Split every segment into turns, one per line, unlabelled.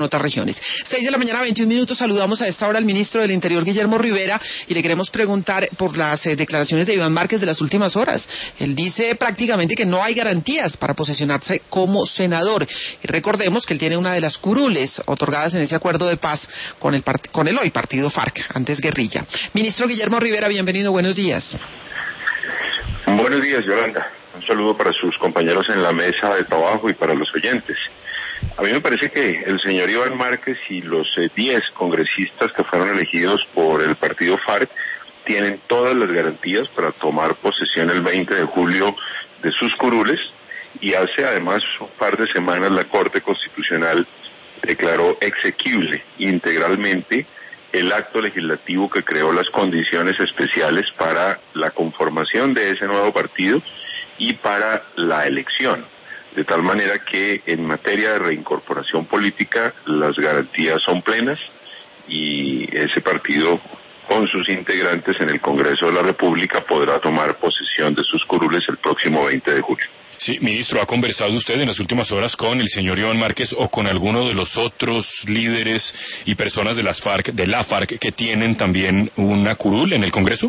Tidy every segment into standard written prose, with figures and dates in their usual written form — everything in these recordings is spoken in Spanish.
otras regiones. 6:21 a.m, saludamos a esta hora al ministro del Interior, Guillermo Rivera, y le queremos preguntar por las declaraciones de Iván Márquez de las últimas horas. Él dice prácticamente que no hay garantías para posesionarse como senador. Y recordemos que él tiene una de las curules otorgadas en ese acuerdo de paz con el hoy partido FARC, antes guerrilla. Ministro Guillermo Rivera, bienvenido, buenos días.
Buenos días, Yolanda. Un saludo para sus compañeros en la mesa de trabajo y para los oyentes. A mí me parece que el señor Iván Márquez y los 10 congresistas que fueron elegidos por el partido FARC tienen todas las garantías para tomar posesión el 20 de julio de sus curules, y hace además un par de semanas la Corte Constitucional declaró exequible integralmente el acto legislativo que creó las condiciones especiales para la conformación de ese nuevo partido y para la elección. De tal manera que en materia de reincorporación política las garantías son plenas y ese partido con sus integrantes en el Congreso de la República podrá tomar posesión de sus curules el próximo 20 de julio.
Sí, ministro, ¿ha conversado usted en las últimas horas con el señor Iván Márquez o con alguno de los otros líderes y personas de la FARC que tienen también una curul en el Congreso?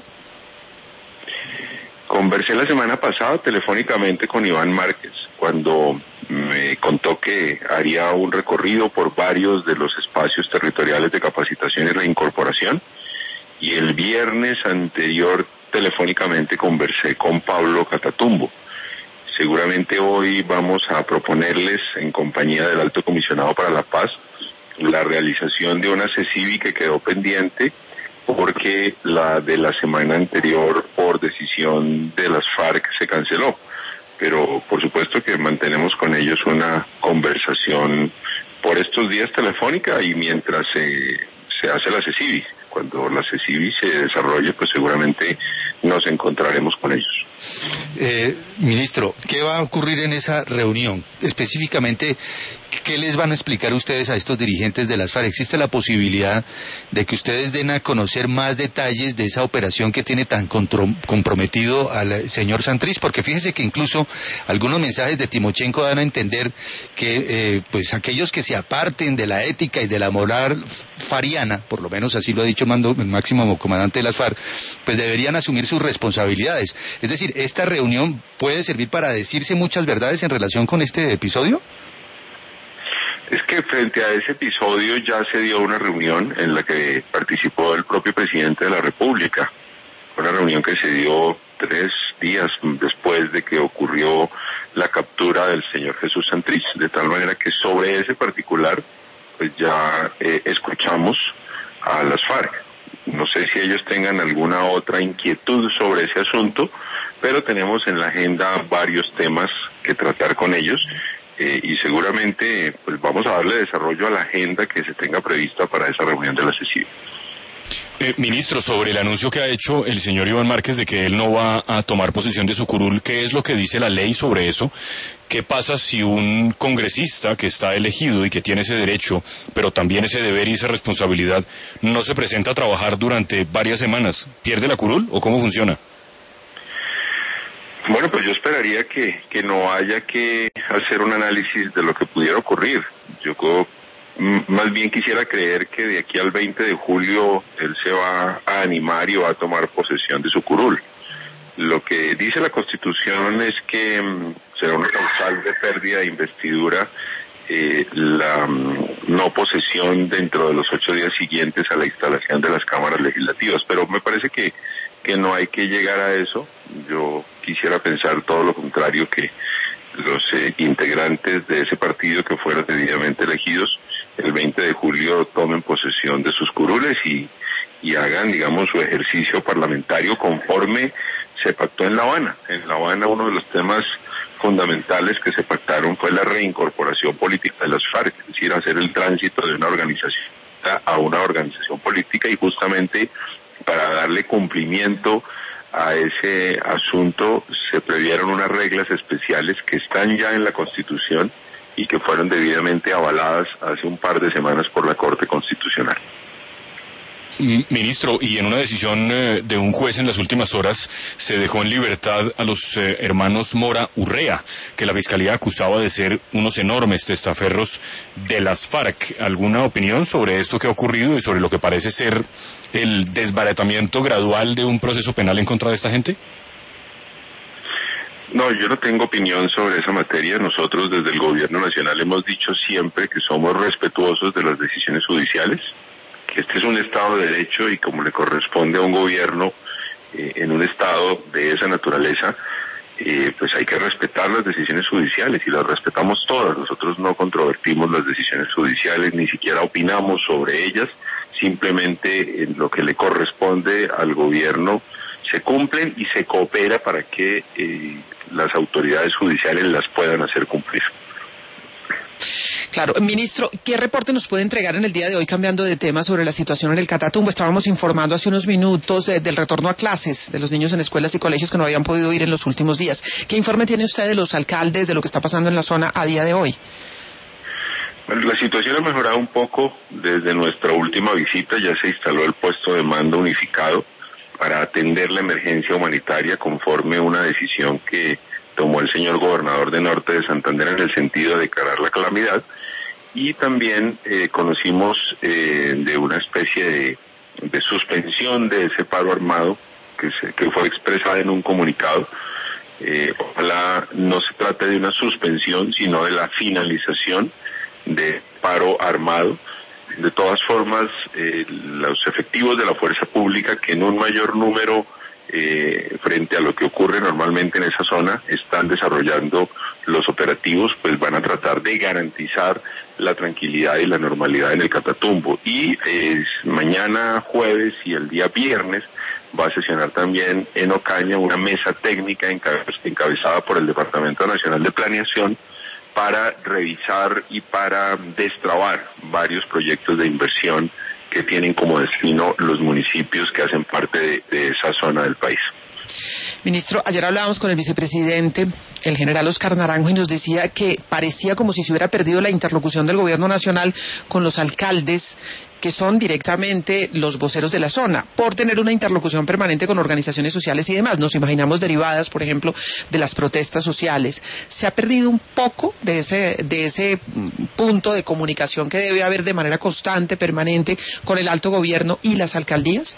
Conversé la semana pasada telefónicamente con Iván Márquez cuando me contó que haría un recorrido por varios de los espacios territoriales de capacitación y reincorporación, y el viernes anterior telefónicamente conversé con Pablo Catatumbo. Seguramente hoy vamos a proponerles, en compañía del Alto Comisionado para la Paz, la realización de una CECIVI que quedó pendiente porque la de la semana anterior por decisión de las FARC se canceló. Pero por supuesto que mantenemos con ellos una conversación por estos días telefónica y mientras se hace la CECIVI. Cuando la CECIVI se desarrolle, pues seguramente nos encontraremos con ellos.
Ministro, ¿qué va a ocurrir en esa reunión? Específicamente, ¿qué les van a explicar ustedes a estos dirigentes de las FARC? ¿Existe la posibilidad de que ustedes den a conocer más detalles de esa operación que tiene tan comprometido al señor Santrich? Porque fíjese que incluso algunos mensajes de Timochenko dan a entender que pues aquellos que se aparten de la ética y de la moral fariana, por lo menos así lo ha dicho el máximo comandante de las FARC, pues deberían asumir sus responsabilidades. Es decir, ¿esta reunión puede servir para decirse muchas verdades en relación con este episodio?
Es que frente a ese episodio ya se dio una reunión en la que participó el propio presidente de la República, una reunión que se dio 3 días después de que ocurrió la captura del señor Jesús Santrich, de tal manera que sobre ese particular pues ya escuchamos a las FARC. No sé si ellos tengan alguna otra inquietud sobre ese asunto, pero tenemos en la agenda varios temas que tratar con ellos. Y seguramente pues vamos a darle desarrollo a la agenda que se tenga prevista para esa reunión de la CECIVI.
Ministro, sobre el anuncio que ha hecho el señor Iván Márquez de que él no va a tomar posesión de su curul, ¿qué es lo que dice la ley sobre eso? ¿Qué pasa si un congresista que está elegido y que tiene ese derecho, pero también ese deber y esa responsabilidad, no se presenta a trabajar durante varias semanas? ¿Pierde la curul o cómo funciona?
Bueno, pues yo esperaría que no haya que hacer un análisis de lo que pudiera ocurrir. Yo más bien quisiera creer que de aquí al 20 de julio él se va a animar y va a tomar posesión de su curul. Lo que dice la Constitución es que será una causal de pérdida de investidura la no posesión dentro de los 8 días siguientes a la instalación de las cámaras legislativas, pero me parece que no hay que llegar a eso. Yo quisiera pensar todo lo contrario, que los integrantes de ese partido que fueron debidamente elegidos el 20 de julio tomen posesión de sus curules y hagan, digamos, su ejercicio parlamentario conforme se pactó en La Habana. En La Habana uno de los temas fundamentales que se pactaron fue la reincorporación política de las FARC, es decir, hacer el tránsito de una organización a una organización política, y justamente para darle cumplimiento a ese asunto se previeron unas reglas especiales que están ya en la Constitución y que fueron debidamente avaladas hace un par de semanas por la Corte Constitucional.
Ministro, y en una decisión de un juez en las últimas horas se dejó en libertad a los hermanos Mora Urrea, que la Fiscalía acusaba de ser unos enormes testaferros de las FARC. ¿Alguna opinión sobre esto que ha ocurrido y sobre lo que parece ser el desbaratamiento gradual de un proceso penal en contra de esta gente?
No, yo no tengo opinión sobre esa materia. Nosotros desde el Gobierno Nacional hemos dicho siempre que somos respetuosos de las decisiones judiciales, que este es un Estado de Derecho y como le corresponde a un gobierno en un Estado de esa naturaleza, pues hay que respetar las decisiones judiciales y las respetamos todas. Nosotros no controvertimos las decisiones judiciales, ni siquiera opinamos sobre ellas, simplemente en lo que le corresponde al gobierno se cumplen y se coopera para que las autoridades judiciales las puedan hacer cumplir.
Claro, ministro, ¿qué reporte nos puede entregar en el día de hoy, cambiando de tema, sobre la situación en el Catatumbo? Estábamos informando hace unos minutos del retorno a clases de los niños en escuelas y colegios que no habían podido ir en los últimos días. ¿Qué informe tiene usted de los alcaldes, de lo que está pasando en la zona a día de hoy?
Bueno, la situación ha mejorado un poco desde nuestra última visita. Ya se instaló el puesto de mando unificado para atender la emergencia humanitaria conforme una decisión que tomó el señor gobernador de Norte de Santander en el sentido de declarar la calamidad. Y también conocimos de una especie de suspensión de ese paro armado que fue expresada en un comunicado. Ojalá no se trate de una suspensión, sino de la finalización de paro armado. De todas formas, los efectivos de la fuerza pública, que en un mayor número frente a lo que ocurre normalmente en esa zona, están desarrollando los operativos, pues van a tratar de garantizar la tranquilidad y la normalidad en el Catatumbo. Y mañana jueves y el día viernes va a sesionar también en Ocaña una mesa técnica encabezada por el Departamento Nacional de Planeación para revisar y para destrabar varios proyectos de inversión que tienen como destino los municipios que hacen parte de esa zona del país.
Ministro, ayer hablábamos con el vicepresidente, el general Oscar Naranjo, y nos decía que parecía como si se hubiera perdido la interlocución del gobierno nacional con los alcaldes, que son directamente los voceros de la zona, por tener una interlocución permanente con organizaciones sociales y demás. Nos imaginamos derivadas, por ejemplo, de las protestas sociales. ¿Se ha perdido un poco de ese punto de comunicación que debe haber de manera constante, permanente, con el alto gobierno y las alcaldías?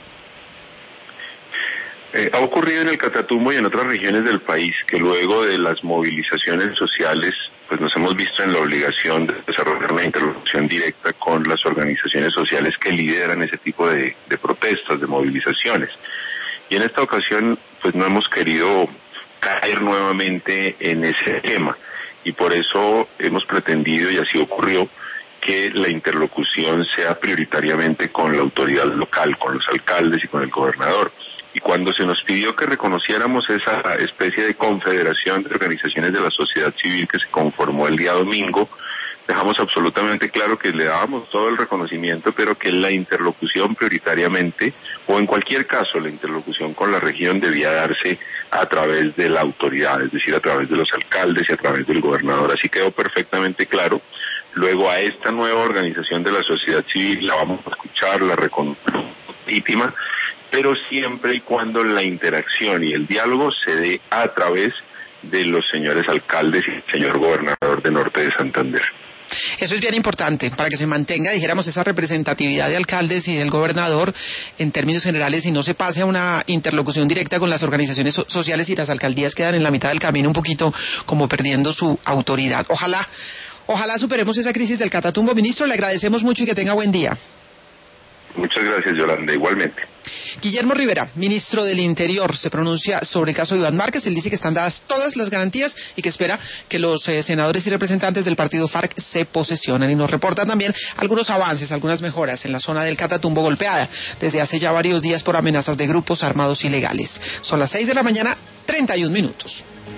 Ha ocurrido en el Catatumbo y en otras regiones del país que luego de las movilizaciones sociales, pues nos hemos visto en la obligación de desarrollar una interlocución directa con las organizaciones sociales que lideran ese tipo de protestas, de movilizaciones. Y en esta ocasión, pues no hemos querido caer nuevamente en ese tema. Y por eso hemos pretendido, y así ocurrió, que la interlocución sea prioritariamente con la autoridad local, con los alcaldes y con el gobernador. Y cuando se nos pidió que reconociéramos esa especie de confederación de organizaciones de la sociedad civil que se conformó el día domingo, dejamos absolutamente claro que le dábamos todo el reconocimiento, pero que la interlocución prioritariamente, o en cualquier caso la interlocución con la región, debía darse a través de la autoridad, es decir, a través de los alcaldes y a través del gobernador. Así quedó perfectamente claro. Luego a esta nueva organización de la sociedad civil la vamos a escuchar, la reconocemos legítima, pero siempre y cuando la interacción y el diálogo se dé a través de los señores alcaldes y el señor gobernador de Norte de Santander.
Eso es bien importante para que se mantenga, dijéramos, esa representatividad de alcaldes y del gobernador en términos generales y no se pase a una interlocución directa con las organizaciones sociales y las alcaldías quedan en la mitad del camino un poquito como perdiendo su autoridad. Ojalá superemos esa crisis del Catatumbo. Ministro, le agradecemos mucho y que tenga buen día.
Muchas gracias, Yolanda, igualmente.
Guillermo Rivera, ministro del Interior, se pronuncia sobre el caso de Iván Márquez. Él dice que están dadas todas las garantías y que espera que los senadores y representantes del partido FARC se posesionen. Y nos reporta también algunos avances, algunas mejoras en la zona del Catatumbo, golpeada desde hace ya varios días por amenazas de grupos armados ilegales. Son las 6 de la mañana, 31 minutos.